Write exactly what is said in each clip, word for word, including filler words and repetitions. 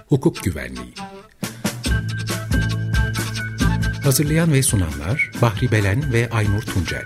Hukuk Güvenliği. Hazırlayan ve sunanlar Bahri Belen ve Aynur Tuncel.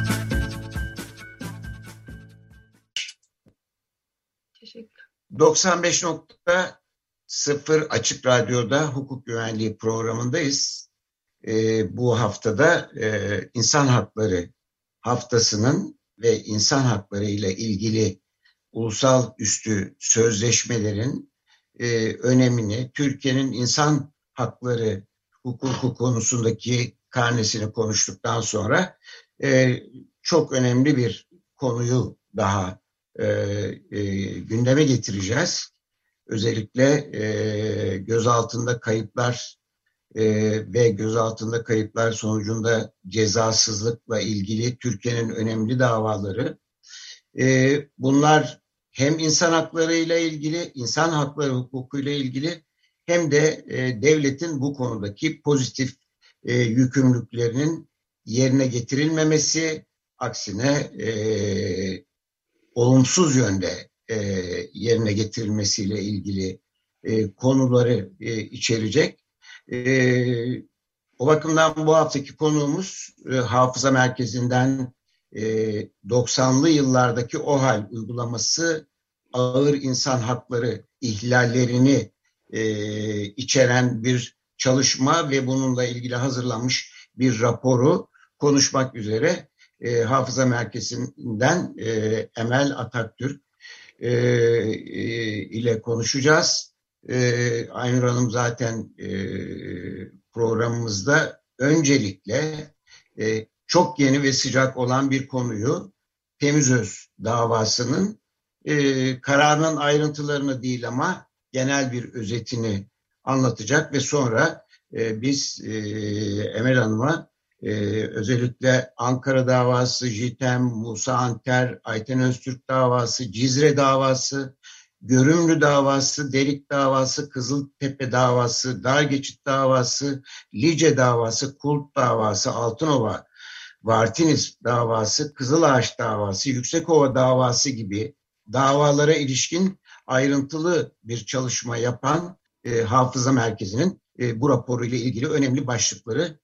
doksan beş nokta sıfır Açık Radyo'da Hukuk Güvenliği programındayız. Ee, bu haftada e, insan hakları haftasının ve insan hakları ile ilgili ulusal üstü sözleşmelerin e, önemini, Türkiye'nin insan hakları hukuku konusundaki karnesini konuştuktan sonra e, çok önemli bir konuyu daha e, e, gündeme getireceğiz. Özellikle e, gözaltında kayıplar e, ve gözaltında kayıplar sonucunda cezasızlıkla ilgili Türkiye'nin önemli davaları. E, bunlar hem insan hakları ile ilgili, insan hakları hukuku ile ilgili hem de e, devletin bu konudaki pozitif e, yükümlülüklerinin yerine getirilmemesi, aksine e, olumsuz yönde e, yerine getirilmesiyle ilgili e, konuları e, içerecek. E, o bakımdan bu haftaki konuğumuz e, Hafıza Merkezi'nden e, doksanlı yıllardaki OHAL uygulaması ağır insan hakları ihlallerini e, içeren bir çalışma ve bununla ilgili hazırlanmış bir raporu konuşmak üzere e, Hafıza Merkezi'nden e, Emel Ataktürk e, e, ile konuşacağız. E, Aynur Hanım zaten e, programımızda öncelikle e, çok yeni ve sıcak olan bir konuyu, Temizöz davasının e, kararının ayrıntılarını değil ama genel bir özetini anlatacak ve sonra e, biz e, Emel Hanım'a Ee, özellikle Ankara davası, JITEM, Musa Anter, Ayten Öztürk davası, Cizre davası, Görümlü davası, Derik davası, Kızıltepe davası, Dargeçit davası, Lice davası, Kult davası, Altınova, Vartiniz davası, Kızılağaç davası, Yüksekova davası gibi davalara ilişkin ayrıntılı bir çalışma yapan e, Hafıza Merkezi'nin e, bu raporu ile ilgili önemli başlıkları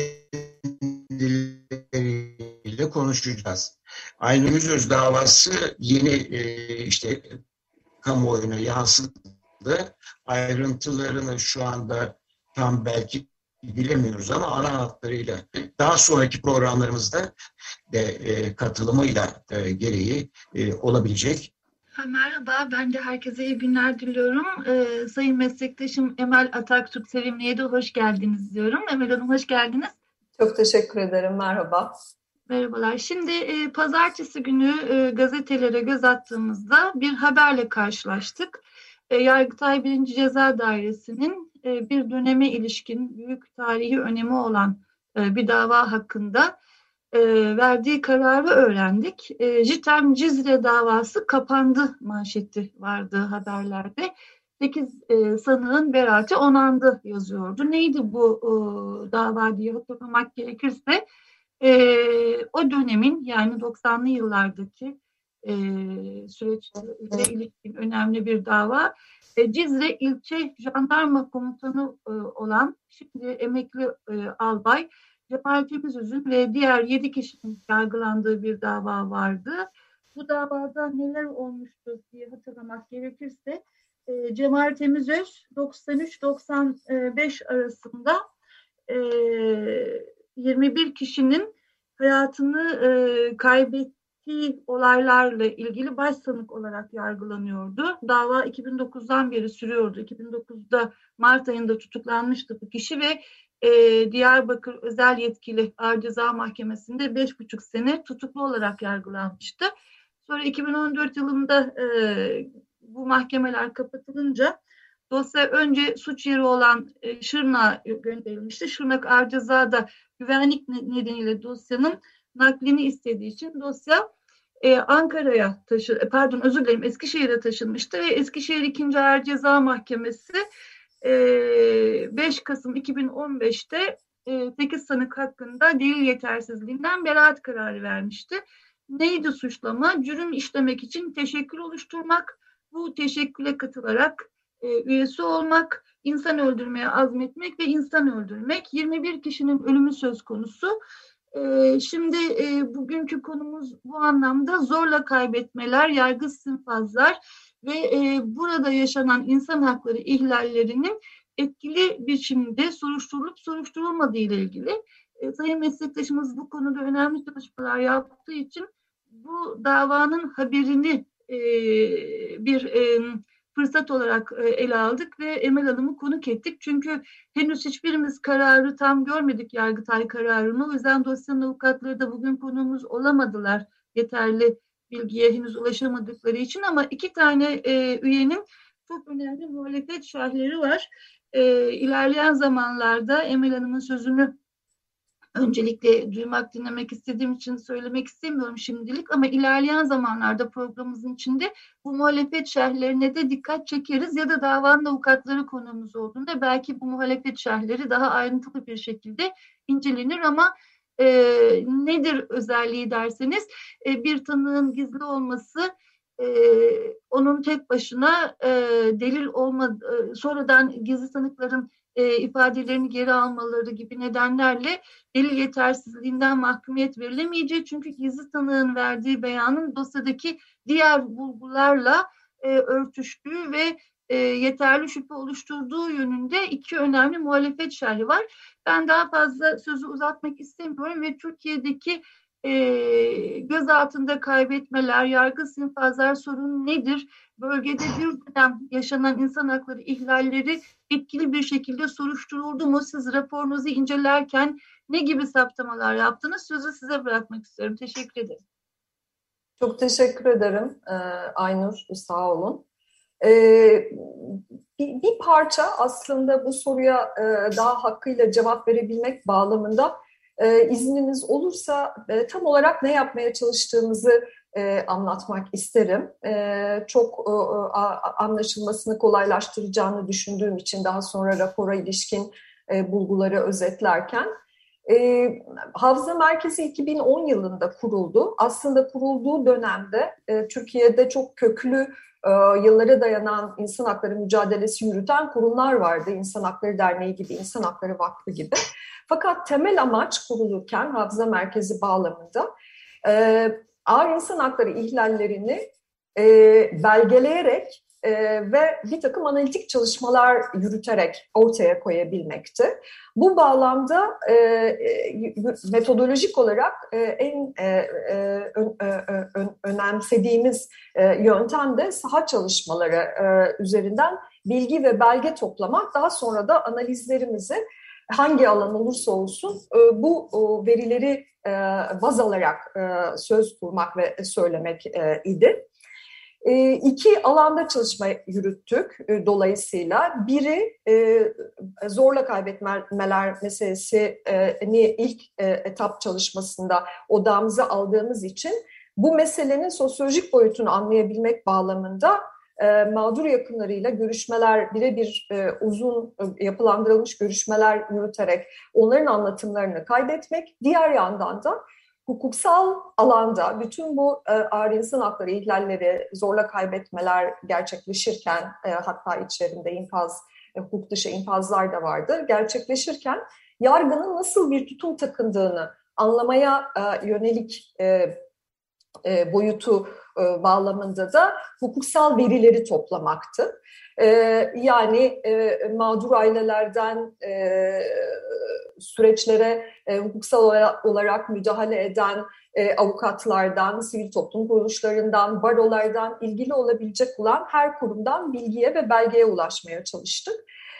kendileriyle konuşacağız. Aynur Yüzöz davası yeni e, işte kamuoyuna yansıdı. Ayrıntılarını şu anda tam belki bilemiyoruz ama ana hatlarıyla daha sonraki programlarımızda de e, katılımıyla e, gereği e, olabilecek. Merhaba, ben de herkese iyi günler diliyorum. Ee, sayın meslektaşım Emel Ataktürk Sevimli'ye de hoş geldiniz diyorum. Emel Hanım hoş geldiniz. Çok teşekkür ederim, merhaba. Merhabalar. Şimdi e, pazartesi günü e, gazetelere göz attığımızda bir haberle karşılaştık. E, Yargıtay birinci Ceza Dairesi'nin e, bir döneme ilişkin büyük tarihi önemi olan e, bir dava hakkında E, verdiği kararı öğrendik. E, JITEM Cizre davası kapandı manşeti vardı haberlerde. sekiz e, sanığın beraati onandı yazıyordu. Neydi bu e, dava diye hatırlamak gerekirse e, o dönemin yani doksanlı yıllardaki e, süreçle ilişkin önemli bir dava. E, Cizre ilçe jandarma komutanı e, olan şimdi emekli e, albay Cemal Temizöz'ün ve diğer yedi kişinin yargılandığı bir dava vardı. Bu davada neler olmuştu diye hatırlamak gerekirse e, Cemal Temizöz doksan üç doksan beş arasında e, yirmi bir kişinin hayatını e, kaybettiği olaylarla ilgili başsanık olarak yargılanıyordu. Dava iki bin dokuzdan beri sürüyordu. iki bin dokuzda Mart ayında tutuklanmıştı bu kişi ve Ee, Diyarbakır Özel Yetkili Ağır Ceza Mahkemesi'nde beş buçuk sene tutuklu olarak yargılanmıştı. Sonra iki bin on dört yılında e, bu mahkemeler kapatılınca dosya önce suç yeri olan e, Şırnak'a gönderilmişti. Şırnak Ağır Ceza'da güvenlik nedeniyle dosyanın naklini istediği için dosya e, Ankara'ya taşı, pardon özür dilerim Eskişehir'e taşınmıştı ve Eskişehir ikinci Ağır Ceza Mahkemesi beş Kasım iki bin on beşte sekiz sanık hakkında delil yetersizliğinden beraat kararı vermişti. Neydi suçlama? Cürüm işlemek için teşekkül oluşturmak, bu teşekküle katılarak e, üyesi olmak, insan öldürmeye azmetmek ve insan öldürmek. yirmi bir kişinin ölümü söz konusu. E, şimdi e, bugünkü konumuz bu anlamda zorla kaybetmeler, yargısız infazlar ve e, burada yaşanan insan hakları ihlallerinin etkili biçimde soruşturulup soruşturulmadığı ile ilgili. E, sayın meslektaşımız bu konuda önemli çalışmalar yaptığı için bu davanın haberini e, bir e, fırsat olarak e, ele aldık ve Emel Hanım'ı konuk ettik. Çünkü henüz hiçbirimiz kararı tam görmedik, Yargıtay kararını. O yüzden dosyanın avukatları da bugün konuğumuz olamadılar yeterli bilgiye henüz ulaşamadıkları için, ama iki tane e, üyenin çok önemli muhalefet şerhleri var. E, ilerleyen zamanlarda Emel Hanım'ın sözünü öncelikle duymak, dinlemek istediğim için söylemek istemiyorum şimdilik, ama ilerleyen zamanlarda programımızın içinde bu muhalefet şerhlerine de dikkat çekeriz ya da davanın avukatları konuğumuz olduğunda belki bu muhalefet şerhleri daha ayrıntılı bir şekilde incelenir. Ama e, nedir özelliği derseniz, e, bir tanığın gizli olması, e, onun tek başına e, delil olmadı, e, sonradan gizli tanıkların e, ifadelerini geri almaları gibi nedenlerle delil yetersizliğinden mahkumiyet verilemeyeceği, çünkü gizli tanığın verdiği beyanın dosyadaki diğer bulgularla e, örtüştüğü ve e, yeterli şüphe oluşturduğu yönünde iki önemli muhalefet şerhi var. Ben daha fazla sözü uzatmak istemiyorum ve Türkiye'deki e, gözaltında kaybetmeler, yargısız infazlar sorunu nedir? Bölgede bir dönem yaşanan insan hakları ihlalleri etkili bir şekilde soruşturuldu mu? Siz raporunuzu incelerken ne gibi saptamalar yaptınız? Sözü size bırakmak istiyorum. Teşekkür ederim. Çok teşekkür ederim ee, Aynur, sağ olun. Ee, bir, bir parça aslında bu soruya e, daha hakkıyla cevap verebilmek bağlamında e, izniniz olursa e, tam olarak ne yapmaya çalıştığımızı e, anlatmak isterim. E, çok e, anlaşılmasını kolaylaştıracağını düşündüğüm için daha sonra rapora ilişkin e, bulguları özetlerken. E, Hafıza Merkezi iki bin on yılında kuruldu. Aslında kurulduğu dönemde e, Türkiye'de çok köklü e, yıllara dayanan insan hakları mücadelesi yürüten kurumlar vardı. İnsan Hakları Derneği gibi, İnsan Hakları Vakfı gibi. Fakat temel amaç kurulurken Hafıza Merkezi bağlamında e, ağır insan hakları ihlallerini e, belgeleyerek e, ve bir takım analitik çalışmalar yürüterek ortaya koyabilmekti. Bu bağlamda e, metodolojik olarak e, en e, e, ö, ö, ö, önemsediğimiz e, yöntem de saha çalışmaları e, üzerinden bilgi ve belge toplamak, daha sonra da analizlerimizi hangi alan olursa olsun bu verileri baz alarak söz kurmak ve söylemek idi. İki alanda çalışma yürüttük dolayısıyla. Biri zorla kaybetmeler meselesini ilk etap çalışmasında odağımıza aldığımız için bu meselenin sosyolojik boyutunu anlayabilmek bağlamında E, mağdur yakınlarıyla görüşmeler, birebir e, uzun e, yapılandırılmış görüşmeler yürüterek onların anlatımlarını kaydetmek. Diğer yandan da hukuksal alanda bütün bu e, ağır insan hakları ihlalleri, zorla kaybetmeler gerçekleşirken, e, hatta içlerinde infaz, e, hukuk dışı infazlar da vardı, gerçekleşirken yargının nasıl bir tutum takındığını anlamaya e, yönelik e, e, boyutu e, bağlamında da hukuksal verileri toplamaktı. E, yani e, mağdur ailelerden e, süreçlere e, hukuksal olarak, olarak müdahale eden e, avukatlardan, sivil toplum kuruluşlarından, barolardan, ilgili olabilecek olan her kurumdan bilgiye ve belgeye ulaşmaya çalıştık.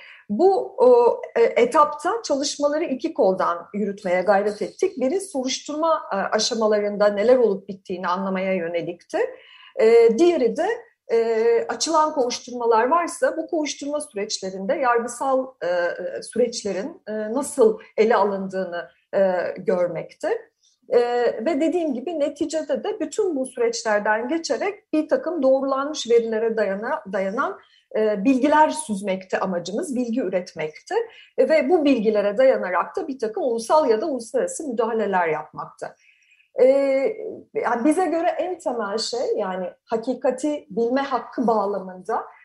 Bu o, e, etapta çalışmaları iki koldan yürütmeye gayret ettik. Biri soruşturma e, aşamalarında neler olup bittiğini anlamaya yönelikti. E, diğeri de e, açılan kovuşturmalar varsa bu kovuşturma süreçlerinde yargısal e, süreçlerin e, nasıl ele alındığını e, görmekti. Ee, ve dediğim gibi neticede de bütün bu süreçlerden geçerek bir takım doğrulanmış verilere dayana, dayanan e, bilgiler süzmekti amacımız, bilgi üretmekti. E, ve bu bilgilere dayanarak da bir takım ulusal ya da uluslararası müdahaleler yapmaktı. E, yani bize göre en temel şey, yani hakikati bilme hakkı bağlamında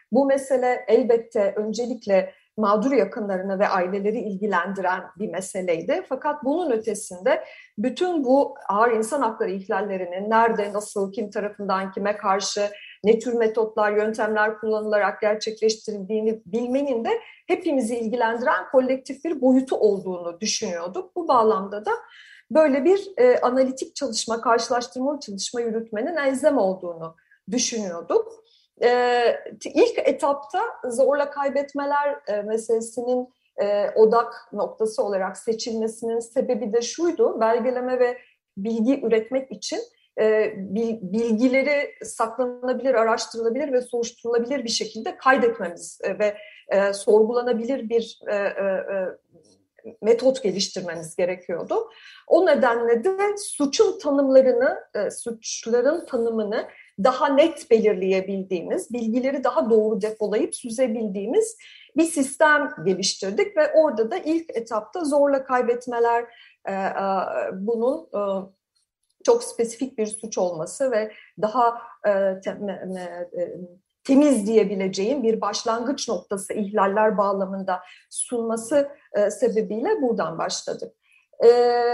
Bu mesele elbette öncelikle mağdur yakınlarını ve aileleri ilgilendiren bir meseleydi. Fakat bunun ötesinde bütün bu ağır insan hakları ihlallerinin nerede, nasıl, kim tarafından kime karşı, ne tür metotlar, yöntemler kullanılarak gerçekleştirildiğini bilmenin de hepimizi ilgilendiren kolektif bir boyutu olduğunu düşünüyorduk. Bu bağlamda da böyle bir e, analitik çalışma, karşılaştırmalı çalışma yürütmenin elzem olduğunu düşünüyorduk. E, ilk etapta zorla kaybetmeler e, meselesinin e, odak noktası olarak seçilmesinin sebebi de şuydu: belgeleme ve bilgi üretmek için e, bilgileri saklanabilir, araştırılabilir ve soruşturulabilir bir şekilde kaydetmemiz e, ve e, sorgulanabilir bir e, e, metot geliştirmemiz gerekiyordu. O nedenle de suçun tanımlarını, e, suçların tanımını daha net belirleyebildiğimiz, bilgileri daha doğru depolayıp süzebildiğimiz bir sistem geliştirdik ve orada da ilk etapta zorla kaybetmeler e, e, bunun e, çok spesifik bir suç olması ve daha e, te, me, me, e, temiz diyebileceğim bir başlangıç noktası ihlaller bağlamında sunması e, sebebiyle buradan başladık. E,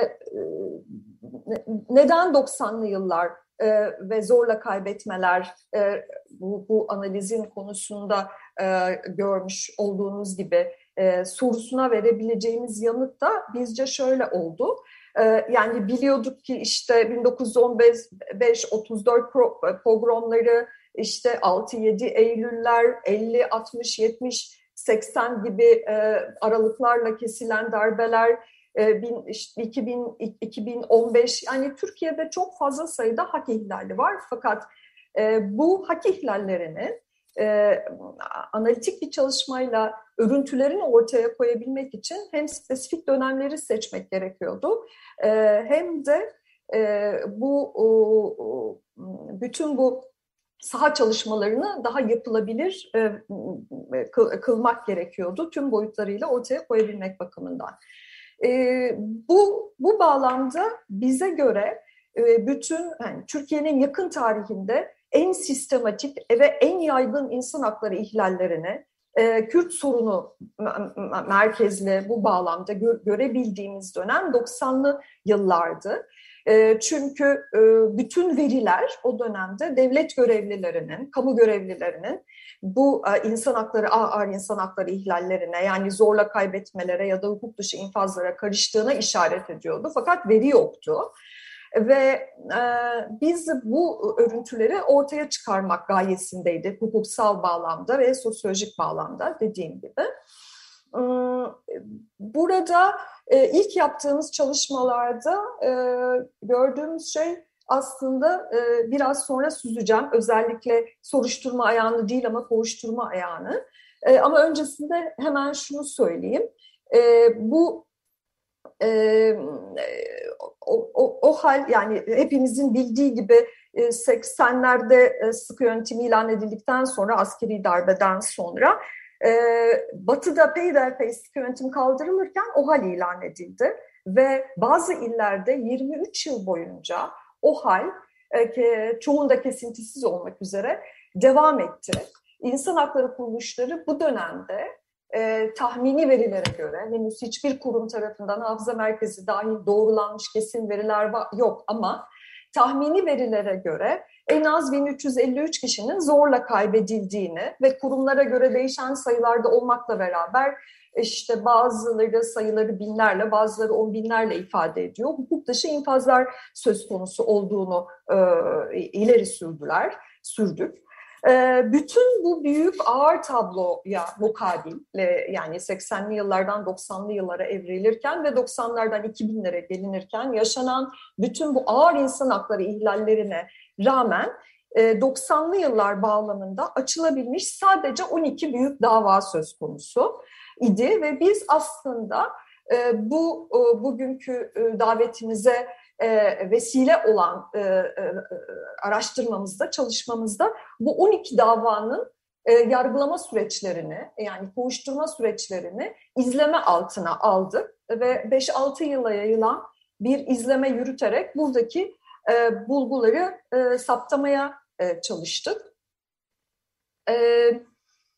neden doksanlı yıllar e, ve zorla kaybetmeler e, bu, bu analizin konusunda e, görmüş olduğunuz gibi e, sorusuna verebileceğimiz yanıt da bizce şöyle oldu. E, yani biliyorduk ki işte bin dokuz yüz on beş otuz dört pogromları, İşte altı yedi Eylüller, elli, altmış, yetmiş, seksen gibi e, aralıklarla kesilen darbeler, e, bin, işte iki bin, iki bin on beş, yani Türkiye'de çok fazla sayıda hak ihlali var. Fakat e, bu hak ihlallerini e, analitik bir çalışmayla örüntülerini ortaya koyabilmek için hem spesifik dönemleri seçmek gerekiyordu, e, hem de e, bu o, o, bütün bu saha çalışmalarını daha yapılabilir e, kılmak gerekiyordu. Tüm boyutlarıyla ortaya koyabilmek bakımından. E, bu, bu bağlamda bize göre e, bütün yani Türkiye'nin yakın tarihinde en sistematik ve en yaygın insan hakları ihlallerini, e, Kürt sorunu merkezli bu bağlamda gö- görebildiğimiz dönem doksanlı yıllardı. Çünkü bütün veriler o dönemde devlet görevlilerinin, kamu görevlilerinin bu insan hakları, ağır insan hakları ihlallerine, yani zorla kaybetmelere ya da hukuk dışı infazlara karıştığına işaret ediyordu. Fakat veri yoktu. Ve e, biz bu örüntüleri ortaya çıkarmak gayesindeydik, hukuksal bağlamda ve sosyolojik bağlamda dediğim gibi. Burada e, ilk yaptığımız çalışmalarda e, gördüğümüz şey aslında e, biraz sonra süzeceğim. Özellikle soruşturma ayağını değil ama kovuşturma ayağını. E, ama öncesinde hemen şunu söyleyeyim. E, bu e, o, o, o hal, yani hepimizin bildiği gibi e, seksenlerde e, sıkı yönetimi ilan edildikten sonra, askeri darbeden sonra Ee, Batı'da peyderpey sıkı yönetim kaldırılırken OHAL ilan edildi ve bazı illerde yirmi üç yıl boyunca OHAL e, çoğunda kesintisiz olmak üzere devam etti. İnsan hakları kuruluşları bu dönemde e, tahmini verilere göre, henüz hiçbir kurum tarafından hafıza merkezi dahil doğrulanmış kesin veriler yok ama tahmini verilere göre en az bin üç yüz elli üç kişinin zorla kaybedildiğini ve kurumlara göre değişen sayılarda olmakla beraber işte bazıları sayıları binlerle, bazıları on binlerle ifade ediyor. Hukuk dışı infazlar söz konusu olduğunu e, ileri sürdüler, sürdük. E, bütün bu büyük ağır tabloya mukabil, e, yani seksenli yıllardan doksanlı yıllara evrilirken ve doksanlardan iki binlere gelinirken yaşanan bütün bu ağır insan hakları ihlallerine rağmen doksanlı yıllar bağlamında açılabilmiş sadece on iki büyük dava söz konusu idi ve biz aslında bu bugünkü davetimize vesile olan araştırmamızda, çalışmamızda bu on iki davanın yargılama süreçlerini, yani kovuşturma süreçlerini izleme altına aldık ve beş altı yıla yayılan bir izleme yürüterek buradaki E, bulguları e, saptamaya e, çalıştık. E,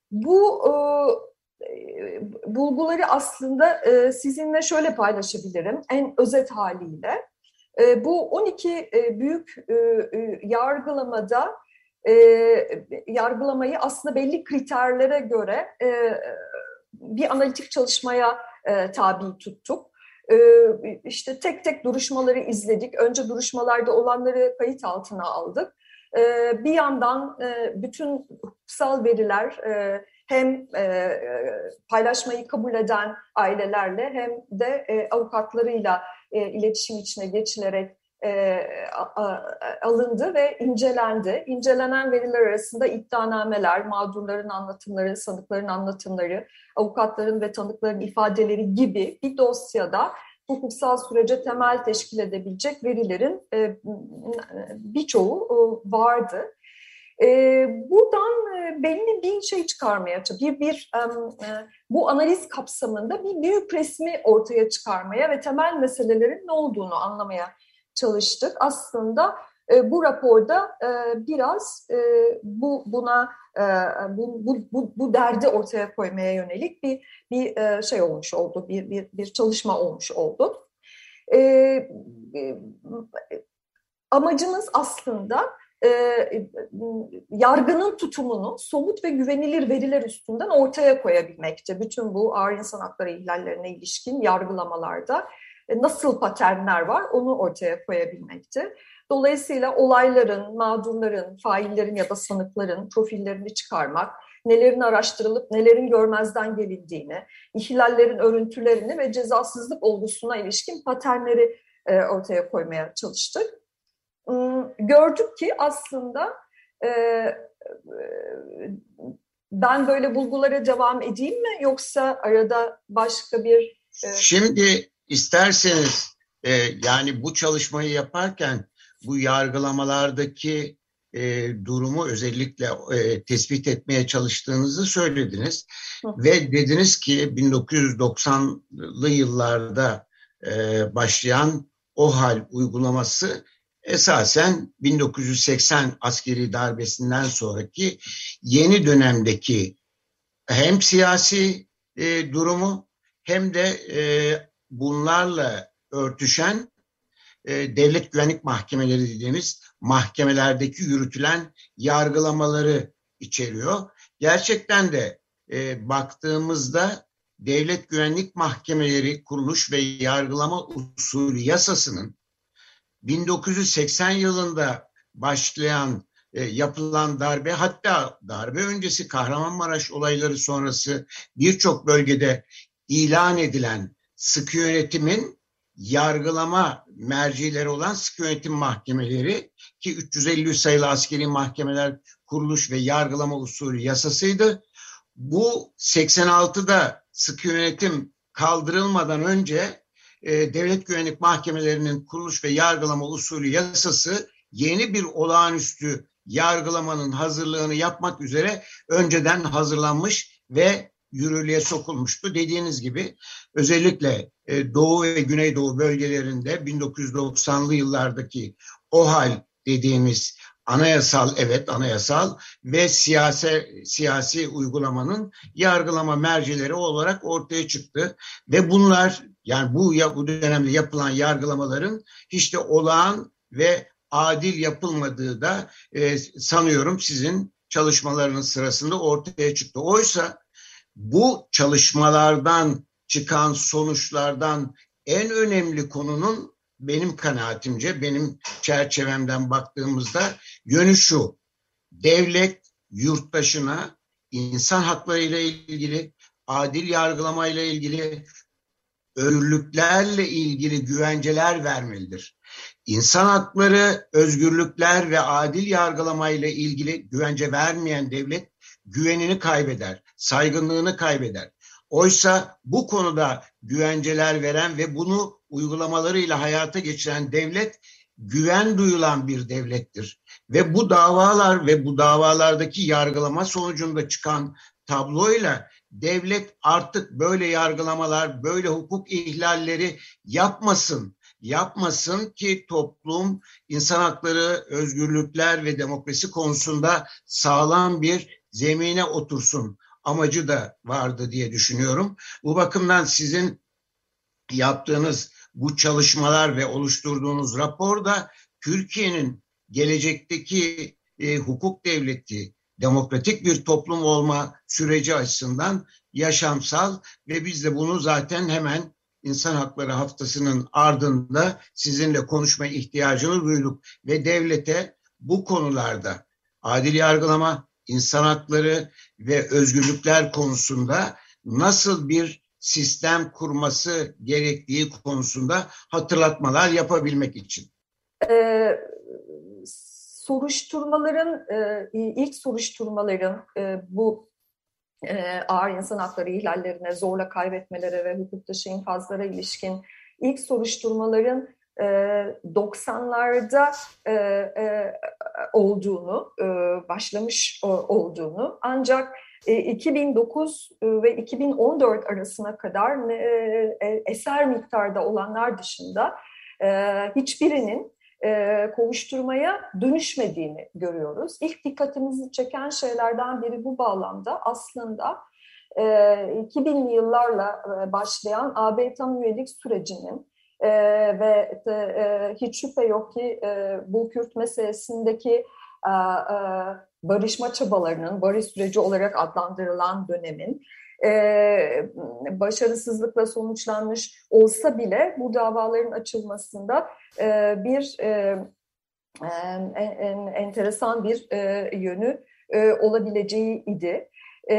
Bu e, bulguları aslında e, sizinle şöyle paylaşabilirim en özet haliyle. E, bu on iki e, büyük e, e, yargılamada e, yargılamayı aslında belli kriterlere göre e, bir analitik çalışmaya e, tabi tuttuk. E, işte tek tek duruşmaları izledik. Önce duruşmalarda olanları kayıt altına aldık. E, bir yandan e, bütün hukuksal veriler e, hem e, paylaşmayı kabul eden ailelerle hem de e, avukatlarıyla e, iletişim içine geçilerek e, a, a, alındı ve incelendi. İncelenen veriler arasında iddianameler, mağdurların anlatımları, sanıkların anlatımları, avukatların ve tanıkların ifadeleri gibi bir dosyada hukuksal sürece temel teşkil edebilecek verilerin e, birçoğu e, vardı. E, buradan e, belli bir şey çıkarmaya, bir, bir e, bu analiz kapsamında bir büyük resmi ortaya çıkarmaya ve temel meselelerin ne olduğunu anlamaya çalıştık. Aslında e, bu raporda e, biraz e, bu buna e, bu, bu, bu, bu derdi ortaya koymaya yönelik bir bir e, şey olmuş oldu, bir bir bir çalışma olmuş oldu. E, e, amacımız aslında e, yargının tutumunu somut ve güvenilir veriler üstünden ortaya koyabilmekti. Bütün bu ağır insan hakları ihlallerine ilişkin yargılamalarda nasıl paternler var onu ortaya koyabilmekti. Dolayısıyla olayların, mağdurların, faillerin ya da sanıkların profillerini çıkarmak, nelerin araştırılıp nelerin görmezden gelindiğini, ihlallerin örüntülerini ve cezasızlık olgusuna ilişkin paternleri e, ortaya koymaya çalıştık. Gördük ki aslında e, ben böyle bulgulara devam edeyim mi yoksa arada başka bir... E... Şimdi isterseniz e, yani bu çalışmayı yaparken bu yargılamalardaki e, durumu özellikle e, tespit etmeye çalıştığınızı söylediniz. Hı. Ve dediniz ki bin dokuz yüz doksanlı yıllarda e, başlayan OHAL uygulaması esasen bin dokuz yüz seksen askeri darbesinden sonraki yeni dönemdeki hem siyasi e, durumu hem de e, bunlarla örtüşen e, devlet güvenlik mahkemeleri dediğimiz mahkemelerdeki yürütülen yargılamaları içeriyor. Gerçekten de e, baktığımızda devlet güvenlik mahkemeleri kuruluş ve yargılama usulü yasasının bin dokuz yüz seksen yılında başlayan e, yapılan darbe, hatta darbe öncesi Kahramanmaraş olayları sonrası birçok bölgede ilan edilen sıkı yönetimin yargılama mercileri olan sıkı yönetim mahkemeleri ki üç yüz elli sayılı askeri mahkemeler kuruluş ve yargılama usulü yasasıydı. Bu seksen altıda sıkı yönetim kaldırılmadan önce e, devlet güvenlik mahkemelerinin kuruluş ve yargılama usulü yasası yeni bir olağanüstü yargılamanın hazırlığını yapmak üzere önceden hazırlanmış ve yürürlüğe sokulmuştu. Dediğiniz gibi özellikle Doğu ve Güneydoğu bölgelerinde bin dokuz yüz doksanlı yıllardaki OHAL dediğimiz anayasal, evet anayasal ve siyasi, siyasi uygulamanın yargılama mercileri olarak ortaya çıktı. Ve bunlar yani bu, bu dönemde yapılan yargılamaların hiç de olağan ve adil yapılmadığı da e, sanıyorum sizin çalışmalarınız sırasında ortaya çıktı. Oysa bu çalışmalardan çıkan sonuçlardan en önemli konunun benim kanaatimce, benim çerçevemden baktığımızda yönü şu: devlet yurttaşına insan hakları ile ilgili, adil yargılama ile ilgili, özgürlüklerle ilgili güvenceler vermelidir. İnsan hakları, özgürlükler ve adil yargılama ile ilgili güvence vermeyen devlet güvenini kaybeder, saygınlığını kaybeder. Oysa bu konuda güvenceler veren ve bunu uygulamalarıyla hayata geçiren devlet güven duyulan bir devlettir. Ve bu davalar ve bu davalardaki yargılama sonucunda çıkan tabloyla devlet artık böyle yargılamalar, böyle hukuk ihlalleri yapmasın. Yapmasın ki toplum insan hakları, özgürlükler ve demokrasi konusunda sağlam bir zemine otursun. amacı da vardı diye düşünüyorum. Bu bakımdan sizin yaptığınız bu çalışmalar ve oluşturduğunuz rapor da Türkiye'nin gelecekteki e, hukuk devleti, demokratik bir toplum olma süreci açısından yaşamsal ve biz de bunu zaten hemen İnsan Hakları Haftası'nın ardında sizinle konuşma ihtiyacını duyduk ve devlete bu konularda adil yargılama, insan hakları ve özgürlükler konusunda nasıl bir sistem kurması gerektiği konusunda hatırlatmalar yapabilmek için. Ee, soruşturmaların, e, ilk soruşturmaların e, bu e, ağır insan hakları ihlallerine, zorla kaybetmelere ve hukuk dışı infazlara ilişkin ilk soruşturmaların e, doksanlarda e, e, olduğunu, e, başlamış e, olduğunu, ancak iki bin dokuz ve iki bin on dört arasına kadar eser miktarda olanlar dışında hiçbirinin kovuşturmaya dönüşmediğini görüyoruz. İlk dikkatimizi çeken şeylerden biri bu bağlamda aslında iki binli yıllarla başlayan A B tam üyelik sürecinin ve hiç şüphe yok ki bu Kürt meselesindeki barışma çabalarının, barış süreci olarak adlandırılan dönemin e, başarısızlıkla sonuçlanmış olsa bile bu davaların açılmasında e, bir e, en, enteresan bir e, yönü e, olabileceği idi. E,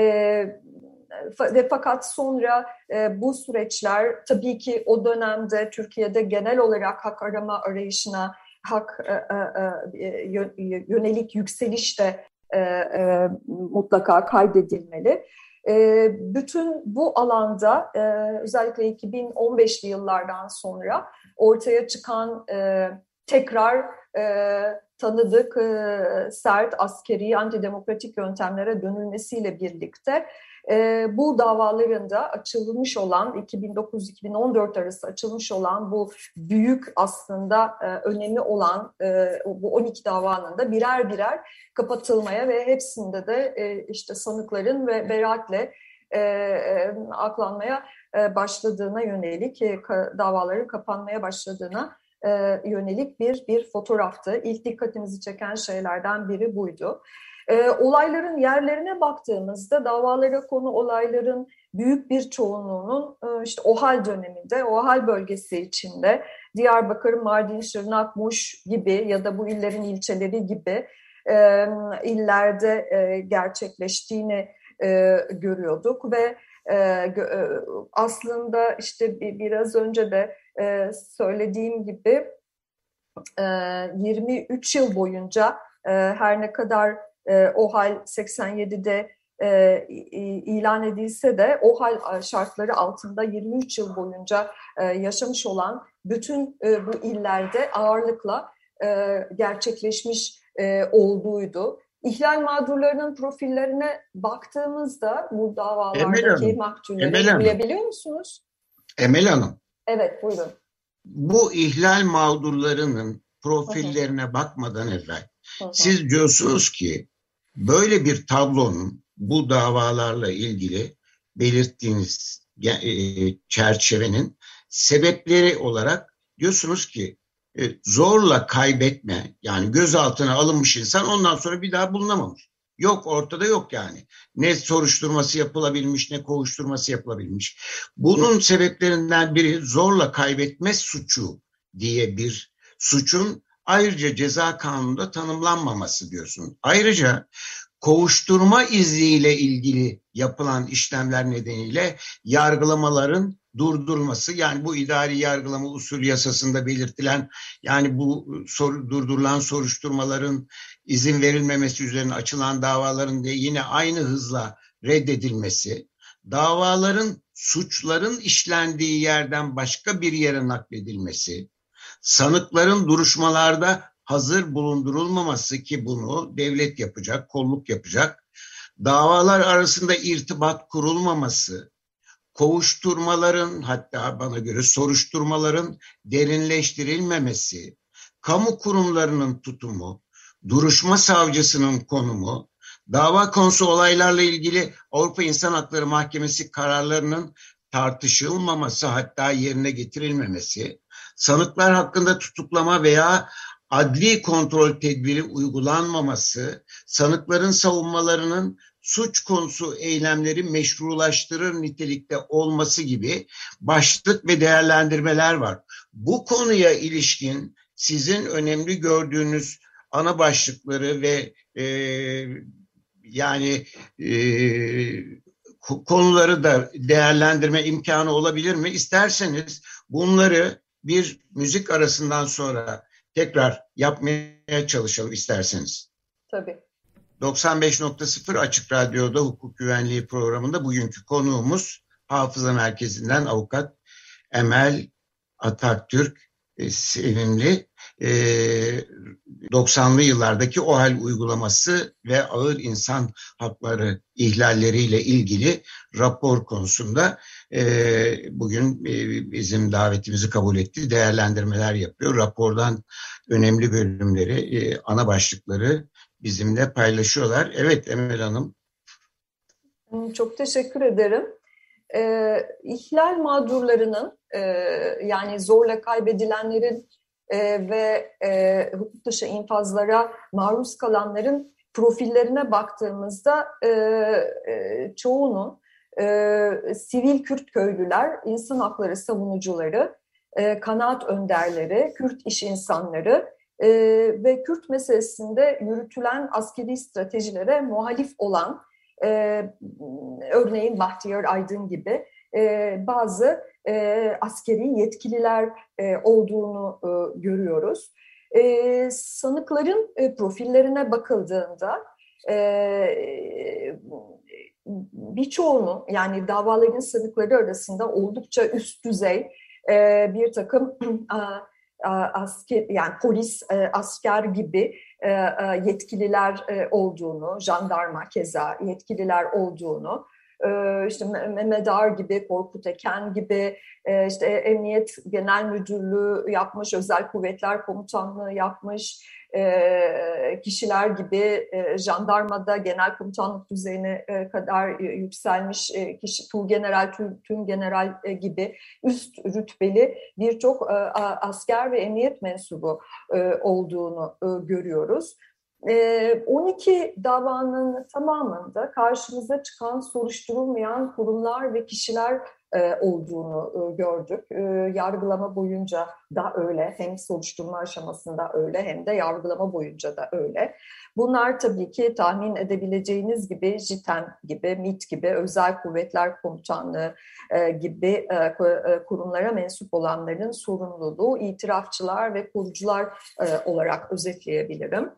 ve fakat sonra e, bu süreçler tabii ki o dönemde Türkiye'de genel olarak hak arama arayışına hak e, e, yönelik yükseliş de e, e, mutlaka kaydedilmeli. E, bütün bu alanda e, özellikle iki bin on beşli yıllardan sonra ortaya çıkan e, tekrar e, tanıdık e, sert askeri antidemokratik yöntemlere dönülmesiyle birlikte e, bu davaların da açılmış olan iki bin dokuz iki bin on dört arası açılmış olan bu büyük aslında e, önemi olan e, bu on iki davanın da birer birer kapatılmaya ve hepsinde de e, işte sanıkların ve beraatle e, e, aklanmaya e, başladığına yönelik e, ka, davaların kapanmaya başladığına e, yönelik bir bir fotoğraftı. İlk dikkatimizi çeken şeylerden biri buydu. E, olayların yerlerine baktığımızda davalara konu olayların büyük bir çoğunluğunun e, işte OHAL döneminde, OHAL bölgesi içinde Diyarbakır, Mardin, Şırnak, Muş gibi ya da bu illerin ilçeleri gibi e, illerde e, gerçekleştiğini e, görüyorduk ve e, aslında işte biraz önce de e, söylediğim gibi e, yirmi üç yıl boyunca e, her ne kadar e, OHAL seksen yedide e, ilan edilse de OHAL şartları altında yirmi üç yıl boyunca e, yaşamış olan bütün e, bu illerde ağırlıkla e, gerçekleşmiş e, olduğuydu. İhlal mağdurlarının profillerine baktığımızda bu davalardaki maktulleri bilebiliyor musunuz? Emel Hanım. Evet, buyurun. Bu ihlal mağdurlarının profillerine hı hı. bakmadan evvel hı hı. siz diyorsunuz ki böyle bir tablonun bu davalarla ilgili belirttiğiniz çerçevenin sebepleri olarak diyorsunuz ki zorla kaybetme, yani gözaltına alınmış insan ondan sonra bir daha bulunamamış. Yok, ortada yok yani. Ne soruşturması yapılabilmiş, ne kovuşturması yapılabilmiş. Bunun sebeplerinden biri zorla kaybetme suçu diye bir suçun ayrıca ceza kanununda tanımlanmaması diyorsun. Ayrıca kovuşturma izniyle ilgili yapılan işlemler nedeniyle yargılamaların durdurulması, yani bu idari yargılama usulü yasasında belirtilen, yani bu sor, durdurulan soruşturmaların izin verilmemesi üzerine açılan davaların da yine aynı hızla reddedilmesi, davaların suçların işlendiği yerden başka bir yere nakledilmesi, sanıkların duruşmalarda hazır bulundurulmaması ki bunu devlet yapacak, kolluk yapacak, davalar arasında irtibat kurulmaması, kovuşturmaların, hatta bana göre soruşturmaların derinleştirilmemesi, kamu kurumlarının tutumu, duruşma savcısının konumu, Dava konusu olaylarla ilgili Avrupa İnsan Hakları Mahkemesi kararlarının tartışılmaması, hatta yerine getirilmemesi, sanıklar hakkında tutuklama veya adli kontrol tedbiri uygulanmaması, sanıkların savunmalarının suç konusu eylemleri meşrulaştırır nitelikte olması gibi başlık ve değerlendirmeler var. Bu konuya ilişkin sizin önemli gördüğünüz ana başlıkları ve e, yani e, konuları da değerlendirme imkanı olabilir mi? İsterseniz bunları bir müzik arasından sonra tekrar yapmaya çalışalım isterseniz. Tabii. doksan beş nokta sıfır Açık Radyo'da hukuk güvenliği programında bugünkü konuğumuz Hafıza Merkezi'nden avukat Emel Atatürk e, Sevimli. E, doksanlı yıllardaki OHAL uygulaması ve ağır insan hakları ihlalleriyle ilgili rapor konusunda e, bugün e, bizim davetimizi kabul etti, değerlendirmeler yapıyor. Rapordan önemli bölümleri, e, ana başlıkları bizimle paylaşıyorlar. Evet Emel Hanım. Çok teşekkür ederim. Ee, ihlal mağdurlarının e, yani zorla kaybedilenlerin e, ve e, hukuk dışı infazlara maruz kalanların profillerine baktığımızda e, e, çoğunun e, sivil Kürt köylüler, insan hakları savunucuları, e, kanaat önderleri, Kürt iş insanları e, ve Kürt meselesinde yürütülen askeri stratejilere muhalif olan, e, örneğin Bahtiyar Aydın gibi e, bazı e, askeri yetkililer e, olduğunu e, görüyoruz. E, sanıkların e, profillerine bakıldığında e, birçoğunun, yani davaların sanıkları arasında oldukça üst düzey e, bir takım asker, yani polis, asker gibi yetkililer olduğunu, jandarma keza yetkililer olduğunu, işte Mehmet Ağar gibi, Korkut Eken gibi, işte Emniyet Genel Müdürlüğü yapmış, Özel Kuvvetler Komutanlığı yapmış kişiler gibi, jandarmada genel komutanlık düzeyine kadar yükselmiş kişi, Tuğgeneral, Tüm General gibi üst rütbeli birçok asker ve emniyet mensubu olduğunu görüyoruz. on iki davanın tamamında karşımıza çıkan soruşturulmayan kurumlar ve kişiler olduğunu gördük. Yargılama boyunca da öyle, hem soruşturma aşamasında öyle hem de yargılama boyunca da öyle. Bunlar tabii ki tahmin edebileceğiniz gibi JITEM gibi, MİT gibi, Özel Kuvvetler Komutanlığı gibi kurumlara mensup olanların sorumluluğu, itirafçılar ve korucular olarak özetleyebilirim.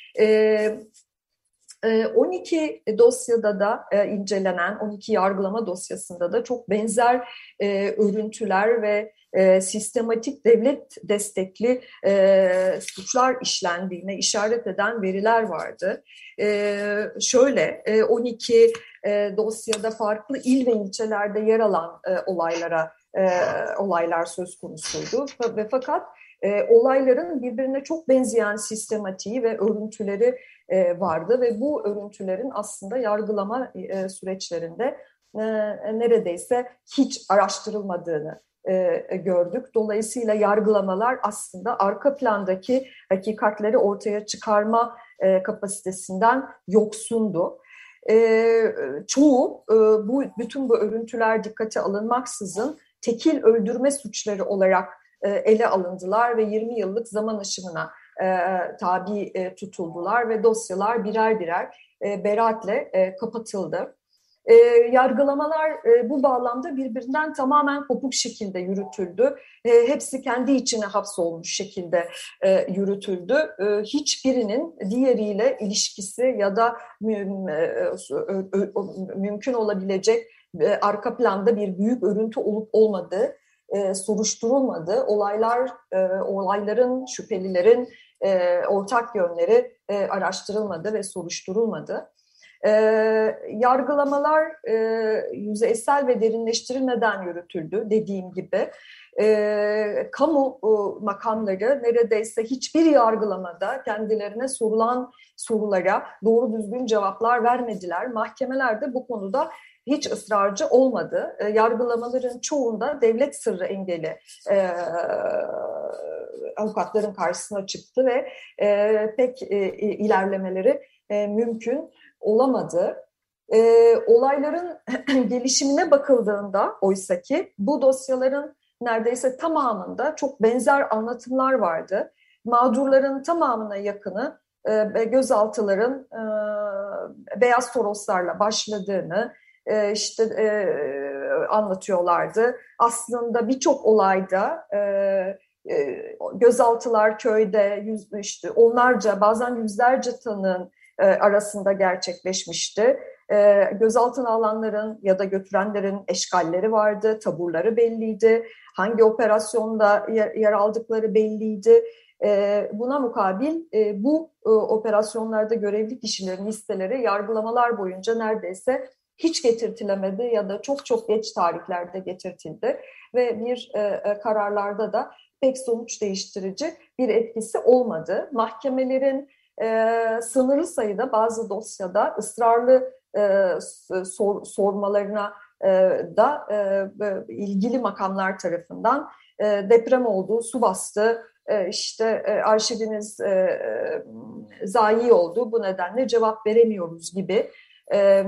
on iki dosyada da incelenen, on iki yargılama dosyasında da çok benzer örüntüler ve sistematik devlet destekli suçlar işlendiğine işaret eden veriler vardı. Şöyle, on iki dosyada farklı il ve ilçelerde yer alan olaylara olaylar söz konusuydu ve fakat E, olayların birbirine çok benzeyen sistematiği ve örüntüleri e, vardı ve bu örüntülerin aslında yargılama e, süreçlerinde e, neredeyse hiç araştırılmadığını e, gördük. Dolayısıyla yargılamalar aslında arka plandaki hakikatleri ortaya çıkarma e, kapasitesinden yoksundu. E, çoğu e, bu bütün bu örüntüler dikkate alınmaksızın tekil öldürme suçları olarak ele alındılar ve yirmi yıllık zaman aşımına e, tabi e, tutuldular ve dosyalar birer birer e, beraatle e, kapatıldı. E, yargılamalar e, bu bağlamda birbirinden tamamen kopuk şekilde yürütüldü. E, hepsi kendi içine hapsolmuş şekilde e, yürütüldü. E, hiçbirinin diğeriyle ilişkisi ya da mü, e, mümkün olabilecek e, arka planda bir büyük örüntü olup olmadığı E, soruşturulmadı. Olaylar, e, olayların, şüphelilerin e, ortak yönleri e, araştırılmadı ve soruşturulmadı. E, yargılamalar e, yüzeysel ve derinleştirilmeden yürütüldü dediğim gibi. E, kamu e, makamları neredeyse hiçbir yargılamada kendilerine sorulan sorulara doğru düzgün cevaplar vermediler. Mahkemeler de bu konuda hiç ısrarcı olmadı. E, yargılamaların çoğunda devlet sırrı engeli e, avukatların karşısına çıktı ve e, pek e, ilerlemeleri e, mümkün olamadı. E, olayların gelişimine bakıldığında oysaki bu dosyaların neredeyse tamamında çok benzer anlatımlar vardı. Mağdurların tamamına yakını e, gözaltıların e, beyaz toroslarla başladığını e, işte e, anlatıyorlardı. Aslında birçok olayda e, e, gözaltılar köyde yüz, işte onlarca bazen yüzlerce tanığın e, arasında gerçekleşmişti. E, gözaltına alanların ya da götürenlerin eşkalleri vardı, taburları belliydi. Hangi operasyonda yer, yer aldıkları belliydi. E, buna mukabil e, bu e, operasyonlarda görevli kişilerin listeleri yargılamalar boyunca neredeyse hiç getirtilemedi ya da çok çok geç tarihlerde getirtildi. Ve bir e, kararlarda da pek sonuç değiştirici bir etkisi olmadı. Mahkemelerin e, sınırlı sayıda bazı dosyada ısrarlı e, sor, sormalarına e, da e, ilgili makamlar tarafından e, deprem oldu, su bastı, e, işte e, arşiviniz e, e, zayi oldu, bu nedenle cevap veremiyoruz gibi e,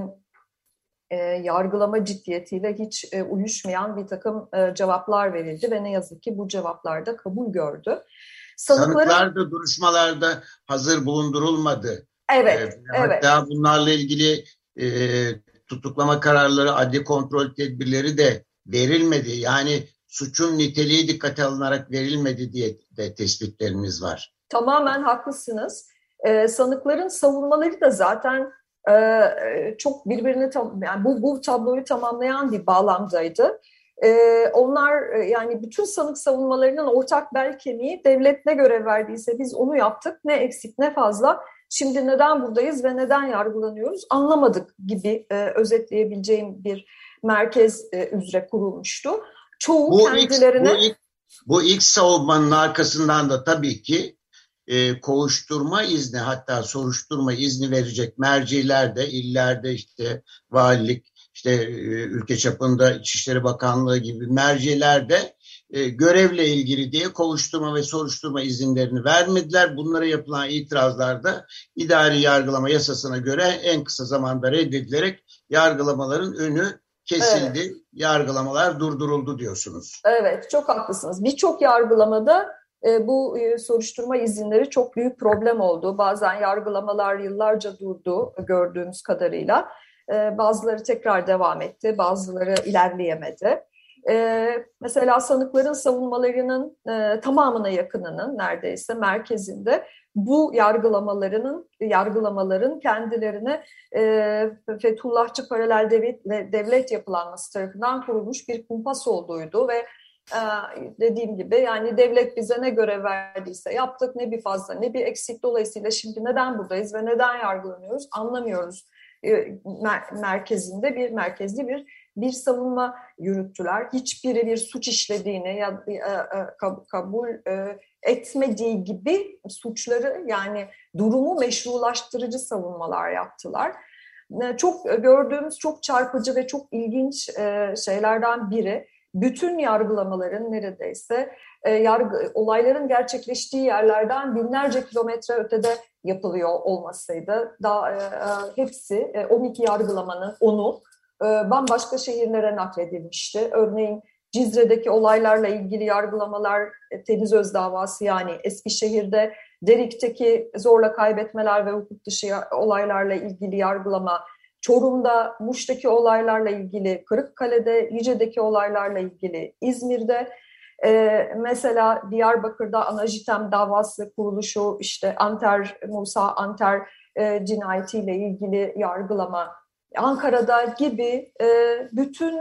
e, yargılama ciddiyetiyle hiç e, uyuşmayan bir takım e, cevaplar verildi ve ne yazık ki bu cevaplar da kabul gördü. Sanıkların... Sanıklar da duruşmalarda hazır bulundurulmadı. Evet, ee, evet. Hatta bunlarla ilgili e, tutuklama kararları, adli kontrol tedbirleri de verilmedi. Yani suçun niteliği dikkate alınarak verilmedi diye de tespitlerimiz var. Tamamen haklısınız. Ee, sanıkların savunmaları da zaten e, çok birbirini tam, yani bu, bu tabloyu tamamlayan bir bağlamdaydı. Ee, onlar yani bütün sanık savunmalarının ortak bel kemiği devlet ne görev verdiyse biz onu yaptık, ne eksik ne fazla. Şimdi neden buradayız ve neden yargılanıyoruz anlamadık gibi e, özetleyebileceğim bir merkez e, üzere kurulmuştu. Çoğu bu kendilerine... Ilk, bu, ilk, bu ilk savunmanın arkasından da tabii ki e, kovuşturma izni, hatta soruşturma izni verecek merciler de, illerde işte valilik, işte e, ülke çapında İçişleri Bakanlığı gibi merciler de e, görevle ilgili diye kovuşturma ve soruşturma izinlerini vermediler. Bunlara yapılan itirazlar da idari yargılama yasasına göre en kısa zamanda reddedilerek yargılamaların önü kesildi, evet. Yargılamalar durduruldu diyorsunuz. Evet, çok haklısınız. Birçok yargılamada e, bu e, soruşturma izinleri çok büyük problem oldu. Bazen yargılamalar yıllarca durdu gördüğümüz kadarıyla. E, bazıları tekrar devam etti, bazıları ilerleyemedi. E, mesela sanıkların savunmalarının e, tamamına yakınının neredeyse merkezinde bu yargılamalarının yargılamaların kendilerine e, Fethullahçı paralel devlet, devlet yapılanması tarafından kurulmuş bir kumpas olduğuydu ve e, dediğim gibi yani devlet bize ne görev verdiyse yaptık, ne bir fazla ne bir eksik, dolayısıyla şimdi neden buradayız ve neden yargılanıyoruz anlamıyoruz e, mer- merkezinde bir merkezli bir bir savunma yürüttüler. Hiçbiri bir suç işlediğini ya e, e, kabul e, etmediği gibi suçları, yani durumu meşrulaştırıcı savunmalar yaptılar. Çok gördüğümüz çok çarpıcı ve çok ilginç şeylerden biri, bütün yargılamaların neredeyse yargı, olayların gerçekleştiği yerlerden binlerce kilometre ötede yapılıyor olmasıydı. Daha hepsi on iki yargılamanın onu bambaşka şehirlere nakledilmişti. Örneğin Cizre'deki olaylarla ilgili yargılamalar, Temiz Öz davası, yani Eskişehir'de Derik'teki zorla kaybetmeler ve hukuk dışı olaylarla ilgili yargılama, Çorum'da Muş'taki olaylarla ilgili, Kırıkkale'de Lice'deki olaylarla ilgili, İzmir'de e, mesela Diyarbakır'da Anajitem davası kuruluşu, işte Anter, Musa Anter e, cinayetiyle ilgili yargılama, Ankara'da gibi e, bütün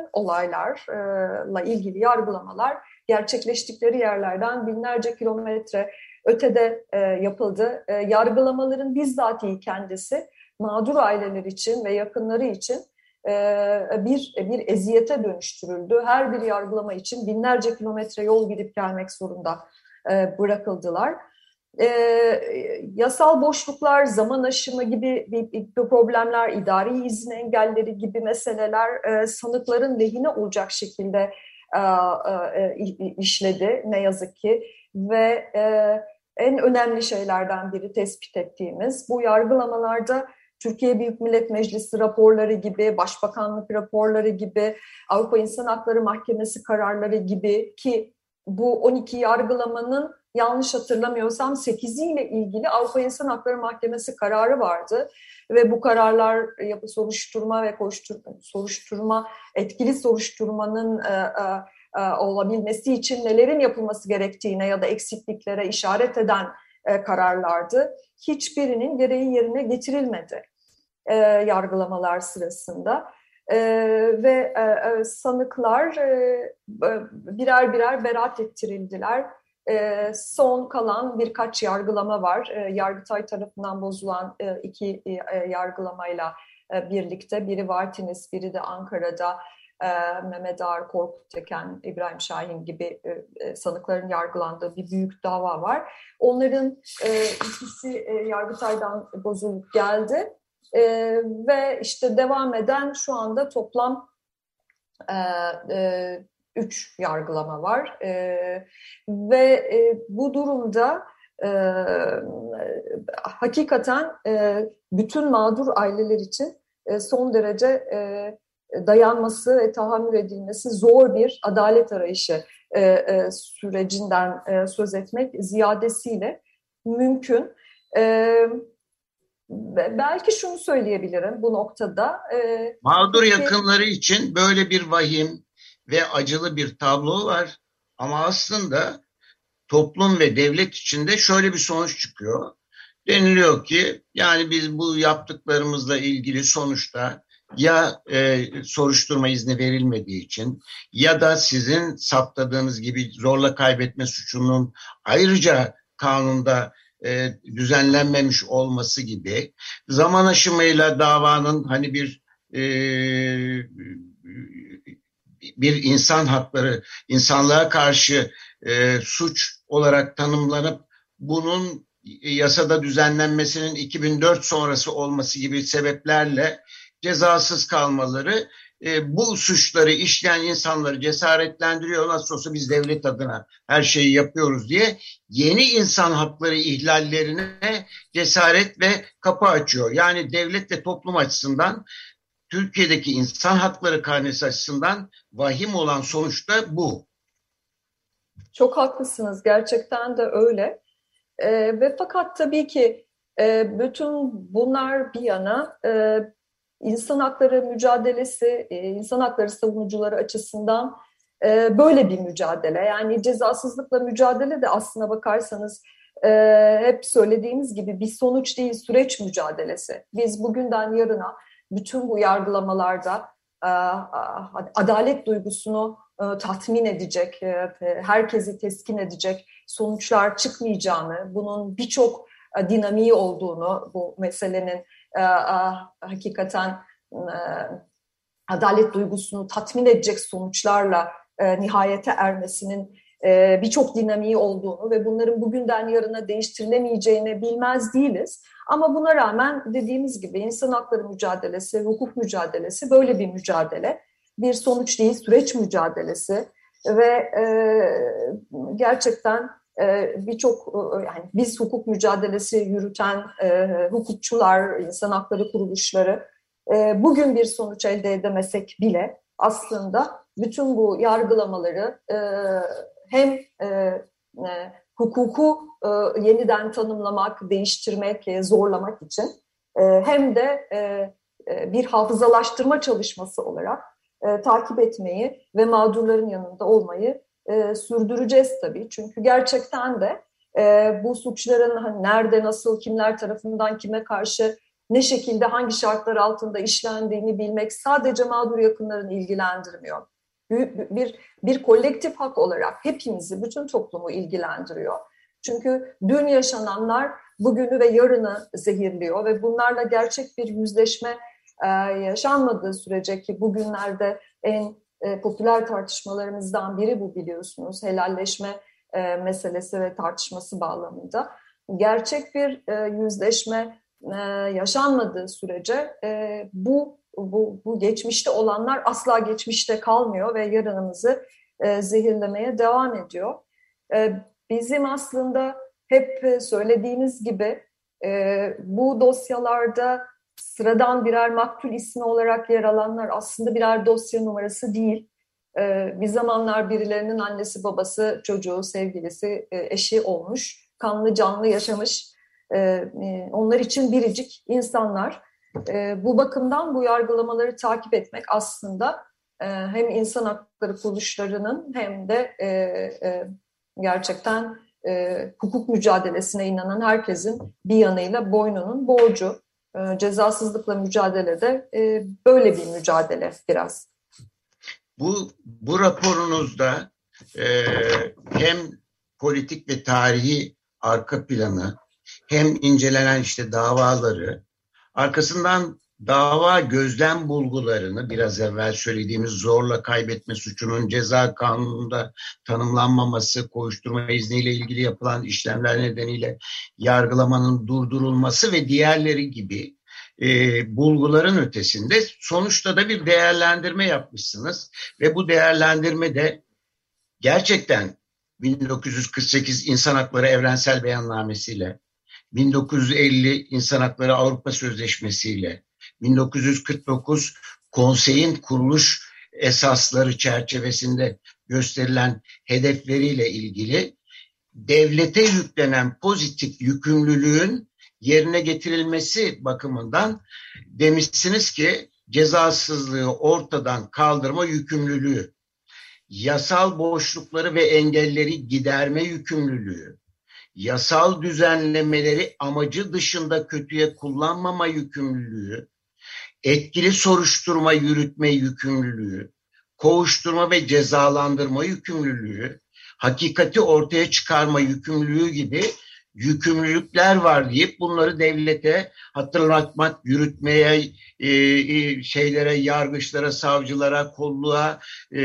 olaylarla ilgili yargılamalar gerçekleştikleri yerlerden binlerce kilometre ötede e, yapıldı. E, yargılamaların bizzatihi kendisi mağdur aileler için ve yakınları için bir bir eziyete dönüştürüldü. Her bir yargılama için binlerce kilometre yol gidip gelmek zorunda bırakıldılar. E, yasal boşluklar, zaman aşımı gibi bir, bir problemler, idari izin engelleri gibi meseleler e, sanıkların lehine olacak şekilde e, e, işledi ne yazık ki ve e, en önemli şeylerden biri tespit ettiğimiz bu yargılamalarda Türkiye Büyük Millet Meclisi raporları gibi, Başbakanlık raporları gibi, Avrupa İnsan Hakları Mahkemesi kararları gibi ki bu on iki yargılamanın yanlış hatırlamıyorsam sekiziyle ilgili Avrupa İnsan Hakları Mahkemesi kararı vardı ve bu kararlar yapı soruşturma ve koşturma, soruşturma etkili soruşturmanın e, e, e, olabilmesi için nelerin yapılması gerektiğine ya da eksikliklere işaret eden e, kararlardı. Hiçbirinin gereği yerine getirilmedi e, yargılamalar sırasında. Ee, ve e, sanıklar e, birer birer beraat ettirildiler. E, son kalan birkaç yargılama var. E, Yargıtay tarafından bozulan e, iki e, yargılamayla e, birlikte. Biri Vartinis, biri de Ankara'da e, Mehmet Ağar, Korkut Teken, İbrahim Şahin gibi e, sanıkların yargılandığı bir büyük dava var. Onların e, ikisi e, Yargıtay'dan bozulup geldi. Ee, ve işte devam eden şu anda toplam e, e, üç yargılama var e, ve e, bu durumda e, hakikaten e, bütün mağdur aileler için e, son derece e, dayanması ve tahammül edilmesi zor bir adalet arayışı e, e, sürecinden e, söz etmek ziyadesiyle mümkün. Evet. Belki şunu söyleyebilirim bu noktada. E, Mağdur yakınları için böyle bir vahim ve acılı bir tablo var. Ama aslında toplum ve devlet içinde şöyle bir sonuç çıkıyor. Deniliyor ki yani biz bu yaptıklarımızla ilgili sonuçta ya e, soruşturma izni verilmediği için ya da sizin saptadığınız gibi zorla kaybetme suçunun ayrıca kanunda E, düzenlenmemiş olması gibi zaman aşımıyla davanın hani bir e, bir insan hakları, insanlığa karşı e, suç olarak tanımlanıp bunun yasada düzenlenmesinin iki bin dört sonrası olması gibi sebeplerle cezasız kalmaları e, bu suçları işleyen insanları cesaretlendiriyor. Nasıl olsa biz devlet adına her şeyi yapıyoruz diye yeni insan hakları ihlallerine cesaret ve kapı açıyor. Yani devlet ve toplum açısından Türkiye'deki insan hakları karnesi açısından vahim olan sonuç da bu. Çok haklısınız. Gerçekten de öyle. E, ve fakat tabii ki e, bütün bunlar bir yana e, İnsan hakları mücadelesi, insan hakları savunucuları açısından böyle bir mücadele. Yani cezasızlıkla mücadele de aslına bakarsanız hep söylediğimiz gibi bir sonuç değil, süreç mücadelesi. Biz bugünden yarına bütün bu yargılamalarda adalet duygusunu tatmin edecek, herkesi teskin edecek sonuçlar çıkmayacağını, bunun birçok dinamiği olduğunu, bu meselenin hakikaten adalet duygusunu tatmin edecek sonuçlarla nihayete ermesinin birçok dinamiği olduğunu ve bunların bugünden yarına değiştirilemeyeceğini bilmez değiliz. Ama buna rağmen dediğimiz gibi insan hakları mücadelesi, hukuk mücadelesi böyle bir mücadele. Bir sonuç değil, süreç mücadelesi ve gerçekten birçok yani biz hukuk mücadelesi yürüten e, hukukçular, insan hakları kuruluşları e, bugün bir sonuç elde edemesek bile aslında bütün bu yargılamaları e, hem e, e, hukuku e, yeniden tanımlamak, değiştirmek, e, zorlamak için e, hem de e, e, bir hafızalaştırma çalışması olarak e, takip etmeyi ve mağdurların yanında olmayı E, sürdüreceğiz tabii. Çünkü gerçekten de e, bu suçların hani nerede, nasıl, kimler tarafından kime karşı, ne şekilde, hangi şartlar altında işlendiğini bilmek sadece mağdur yakınlarını ilgilendirmiyor. Bir, bir, bir kolektif hak olarak hepimizi, bütün toplumu ilgilendiriyor. Çünkü dün yaşananlar bugünü ve yarını zehirliyor ve bunlarla gerçek bir yüzleşme e, yaşanmadığı sürece, ki bugünlerde en e, popüler tartışmalarımızdan biri bu biliyorsunuz, helalleşme e, meselesi ve tartışması bağlamında. Gerçek bir e, yüzleşme e, yaşanmadığı sürece e, bu, bu, bu geçmişte olanlar asla geçmişte kalmıyor ve yarınımızı e, zehirlemeye devam ediyor. E, bizim aslında hep söylediğimiz gibi e, bu dosyalarda sıradan birer maktul ismi olarak yer alanlar aslında birer dosya numarası değil. E, bir zamanlar birilerinin annesi, babası, çocuğu, sevgilisi, e, eşi olmuş, kanlı canlı yaşamış. E, e, onlar için biricik insanlar. E, bu bakımdan bu yargılamaları takip etmek aslında e, hem insan hakları kuruluşlarının hem de e, e, gerçekten e, hukuk mücadelesine inanan herkesin bir yanıyla boynunun borcu. E, cezasızlıkla mücadelede e, böyle bir mücadele biraz. Bu, bu raporunuzda e, hem politik ve tarihi arka planı, hem incelenen işte davaları, arkasından dava gözlem bulgularını, biraz evvel söylediğimiz zorla kaybetme suçunun ceza kanununda tanımlanmaması, kovuşturma izniyle ilgili yapılan işlemler nedeniyle yargılamanın durdurulması ve diğerleri gibi e, bulguların ötesinde sonuçta da bir değerlendirme yapmışsınız. Ve bu değerlendirme de gerçekten bin dokuz yüz kırk sekiz İnsan Hakları Evrensel Beyannamesi'yle, bin dokuz yüz elli İnsan Hakları Avrupa Sözleşmesi ile, bin dokuz yüz kırk dokuz konseyin kuruluş esasları çerçevesinde gösterilen hedefleriyle ilgili devlete yüklenen pozitif yükümlülüğün yerine getirilmesi bakımından demişsiniz ki cezasızlığı ortadan kaldırma yükümlülüğü, yasal boşlukları ve engelleri giderme yükümlülüğü, yasal düzenlemeleri amacı dışında kötüye kullanmama yükümlülüğü, etkili soruşturma yürütme yükümlülüğü, kovuşturma ve cezalandırma yükümlülüğü, hakikati ortaya çıkarma yükümlülüğü gibi yükümlülükler var deyip bunları devlete hatırlatmak, yürütmeye, e, şeylere, yargıçlara, savcılara, kolluğa e,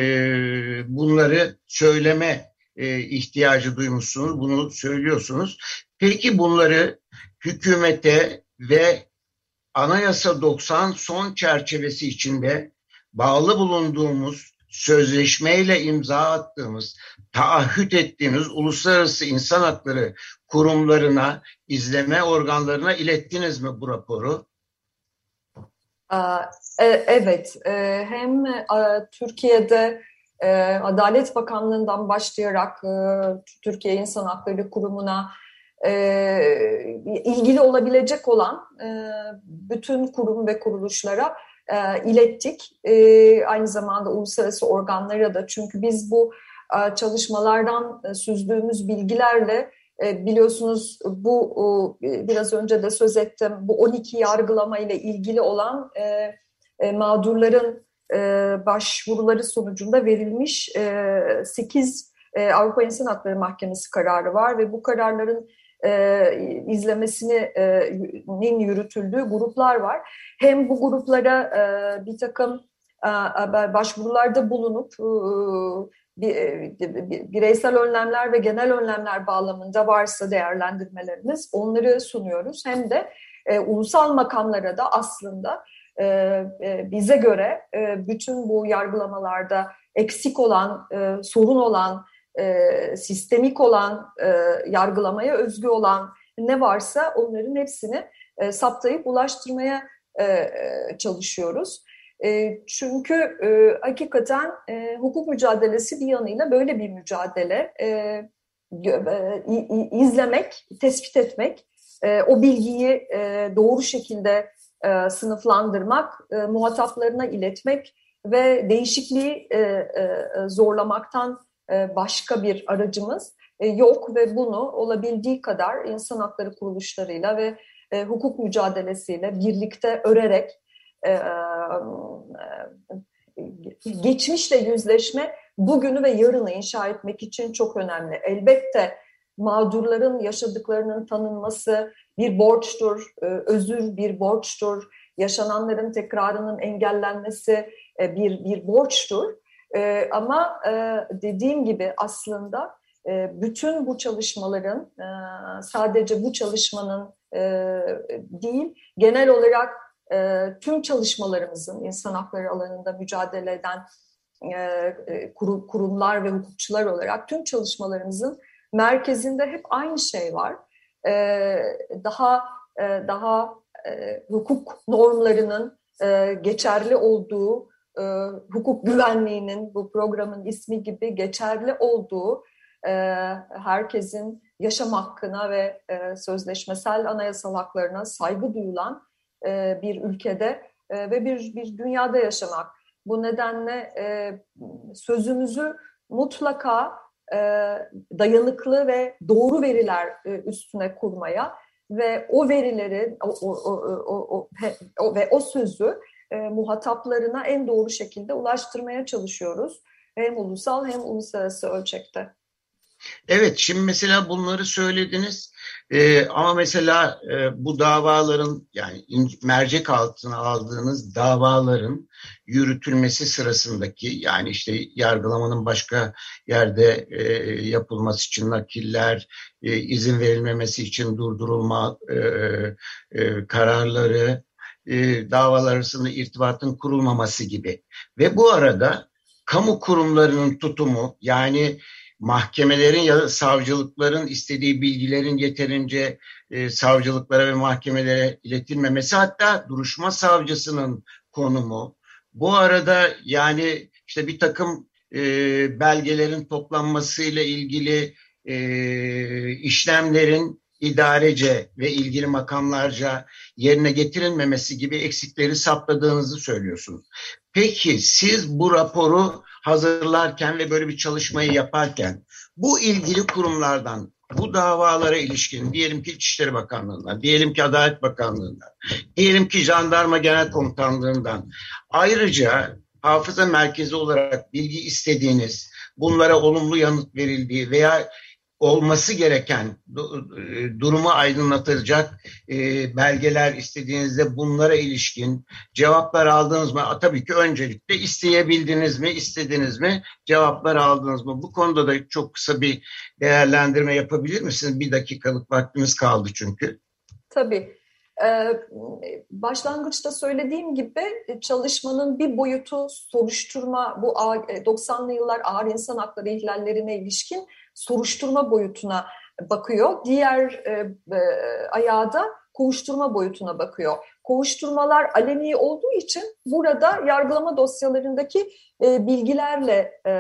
bunları söyleme e, ihtiyacı duymuşsunuz. Bunu söylüyorsunuz. Peki bunları hükümete ve Anayasa doksan son çerçevesi içinde bağlı bulunduğumuz, sözleşmeyle imza attığımız, taahhüt ettiğimiz uluslararası insan hakları kurumlarına, izleme organlarına ilettiniz mi bu raporu? Evet, hem Türkiye'de Adalet Bakanlığı'ndan başlayarak Türkiye İnsan Hakları Kurumu'na ilgili olabilecek olan bütün kurum ve kuruluşlara ilettik. Aynı zamanda uluslararası organlara da, çünkü biz bu çalışmalardan süzdüğümüz bilgilerle biliyorsunuz bu biraz önce de söz ettim, bu on iki yargılama ile ilgili olan mağdurların başvuruları sonucunda verilmiş sekiz Avrupa İnsan Hakları Mahkemesi kararı var ve bu kararların izlemesinin yürütüldüğü gruplar var. Hem bu gruplara bir takım başvurularda bulunup bireysel önlemler ve genel önlemler bağlamında varsa değerlendirmelerimiz, onları sunuyoruz. Hem de e, ulusal makamlara da aslında e, e, bize göre e, bütün bu yargılamalarda eksik olan, e, sorun olan, e, sistemik olan, e, yargılamaya özgü olan ne varsa onların hepsini e, saptayıp ulaştırmaya e, çalışıyoruz. E, çünkü e, hakikaten e, hukuk mücadelesi bir yanıyla böyle bir mücadele. E, e, izlemek, tespit etmek, e, o bilgiyi e, doğru şekilde e, sınıflandırmak, e, muhataplarına iletmek ve değişikliği e, e, zorlamaktan e, başka bir aracımız e, yok ve bunu olabildiği kadar insan hakları kuruluşlarıyla ve e, hukuk mücadelesiyle birlikte örerek, Ee, geçmişle yüzleşme bugünü ve yarını inşa etmek için çok önemli. Elbette mağdurların yaşadıklarının tanınması bir borçtur, özür bir borçtur, yaşananların tekrarının engellenmesi bir, bir borçtur. Ama dediğim gibi aslında bütün bu çalışmaların, sadece bu çalışmanın değil, genel olarak tüm çalışmalarımızın, insan hakları alanında mücadele eden kurumlar ve hukukçular olarak tüm çalışmalarımızın merkezinde hep aynı şey var. Daha daha hukuk normlarının geçerli olduğu, hukuk güvenliğinin, bu programın ismi gibi geçerli olduğu, herkesin yaşam hakkına ve sözleşmesel anayasal haklarına saygı duyulan bir ülkede ve bir, bir dünyada yaşamak. Bu nedenle sözümüzü mutlaka dayanıklı ve doğru veriler üstüne kurmaya ve o verileri o, o, o, o, o, ve o sözü muhataplarına en doğru şekilde ulaştırmaya çalışıyoruz. Hem ulusal hem uluslararası ölçekte. Evet, şimdi mesela bunları söylediniz ee, ama mesela e, bu davaların, yani mercek altına aldığınız davaların yürütülmesi sırasındaki, yani işte yargılamanın başka yerde e, yapılması için nakiller, e, izin verilmemesi için durdurulma e, e, kararları, e, davalar arasında irtibatın kurulmaması gibi ve bu arada kamu kurumlarının tutumu, yani mahkemelerin ya da savcılıkların istediği bilgilerin yeterince e, savcılıklara ve mahkemelere iletilmemesi, hatta duruşma savcısının konumu. Bu arada yani işte bir takım e, belgelerin toplanmasıyla ilgili e, işlemlerin idarece ve ilgili makamlarca yerine getirilmemesi gibi eksikleri saptadığınızı söylüyorsunuz. Peki siz bu raporu hazırlarken ve böyle bir çalışmayı yaparken bu ilgili kurumlardan, bu davalara ilişkin, diyelim ki İçişleri Bakanlığı'ndan, diyelim ki Adalet Bakanlığı'ndan, diyelim ki Jandarma Genel Komutanlığı'ndan, ayrıca hafıza merkezi olarak bilgi istediğiniz, bunlara olumlu yanıt verildiği veya olması gereken durumu aydınlatacak e, belgeler istediğinizde bunlara ilişkin cevaplar aldınız mı? Tabii ki öncelikle isteyebildiniz mi, istediniz mi, cevaplar aldınız mı? Bu konuda da çok kısa bir değerlendirme yapabilir misiniz? Bir dakikalık vaktimiz kaldı çünkü. Tabii. Ee, başlangıçta söylediğim gibi çalışmanın bir boyutu soruşturma, bu doksanlı yıllar ağır insan hakları ihlallerine ilişkin soruşturma boyutuna bakıyor. Diğer e, e, ayağı da kovuşturma boyutuna bakıyor. Kovuşturmalar aleni olduğu için burada yargılama dosyalarındaki e, bilgilerle e,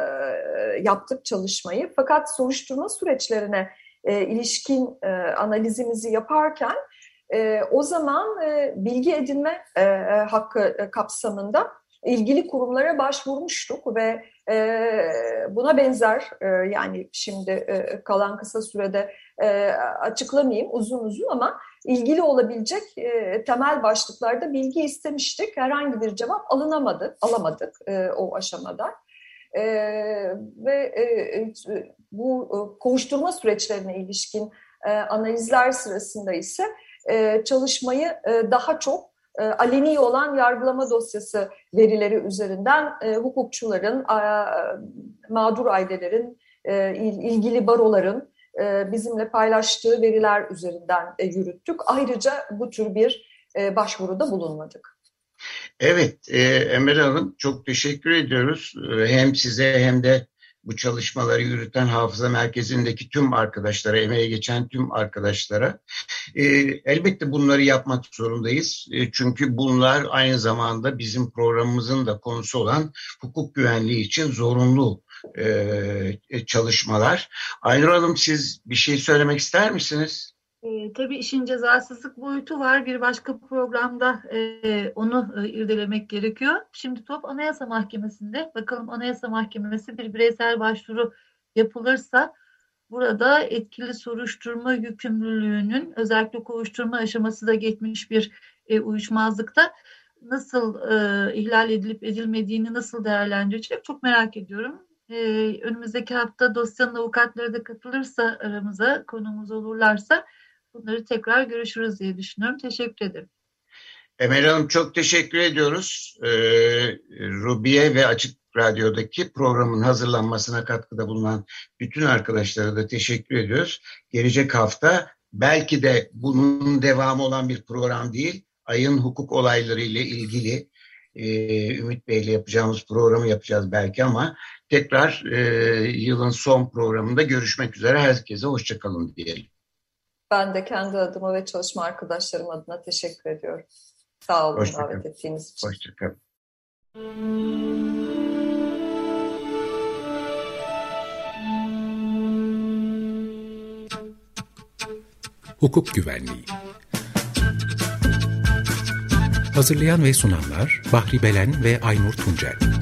yaptık çalışmayı. Fakat soruşturma süreçlerine e, ilişkin e, analizimizi yaparken e, o zaman e, bilgi edinme e, hakkı e, kapsamında ilgili kurumlara başvurmuştuk ve e, buna benzer e, yani şimdi e, kalan kısa sürede e, açıklamayayım uzun uzun ama ilgili olabilecek e, temel başlıklarda bilgi istemiştik. Herhangi bir cevap alınamadı, alamadık e, o aşamada. E, ve e, bu e, kovuşturma süreçlerine ilişkin e, analizler sırasında ise e, çalışmayı e, daha çok e, aleni olan yargılama dosyası verileri üzerinden e, hukukçuların, e, mağdur ailelerin, e, ilgili baroların e, bizimle paylaştığı veriler üzerinden e, yürüttük. Ayrıca bu tür bir e, başvuruda bulunmadık. Evet, e, Emel Hanım, çok teşekkür ediyoruz. E, hem size hem de bu çalışmaları yürüten Hafıza Merkezi'ndeki tüm arkadaşlara, emeğe geçen tüm arkadaşlara. E, elbette bunları yapmak zorundayız. E, çünkü bunlar aynı zamanda bizim programımızın da konusu olan hukuk güvenliği için zorunlu e, çalışmalar. Aynur Hanım, siz bir şey söylemek ister misiniz? E, tabii işin cezasızlık boyutu var. Bir başka programda e, onu e, irdelemek gerekiyor. Şimdi top Anayasa Mahkemesi'nde. Bakalım Anayasa Mahkemesi bir bireysel başvuru yapılırsa burada etkili soruşturma yükümlülüğünün özellikle kovuşturma aşaması da geçmiş bir e, uyuşmazlıkta nasıl e, ihlal edilip edilmediğini nasıl değerlendirecek çok merak ediyorum. e, önümüzdeki hafta dosyanın avukatları da katılırsa aramıza, konuğumuz olurlarsa bunları tekrar görüşürüz diye düşünüyorum. Teşekkür ederim. Emel Hanım çok teşekkür ediyoruz. Ee, Rubiye ve Açık Radyo'daki programın hazırlanmasına katkıda bulunan bütün arkadaşlara da teşekkür ediyoruz. Gelecek hafta belki de bunun devamı olan bir program değil, ayın hukuk olayları ile ilgili e, Ümit Bey ile yapacağımız programı yapacağız belki ama tekrar e, yılın son programında görüşmek üzere. Herkese hoşça kalın diyelim. Ben de kendi adıma ve çalışma arkadaşlarım adına teşekkür ediyorum. Sağ olun Hoşça davet kalın. ettiğiniz için. Hoşça kalın. Hukuk Güvenliği. Hazırlayan ve sunanlar Bahri Belen ve Aynur Tuncel.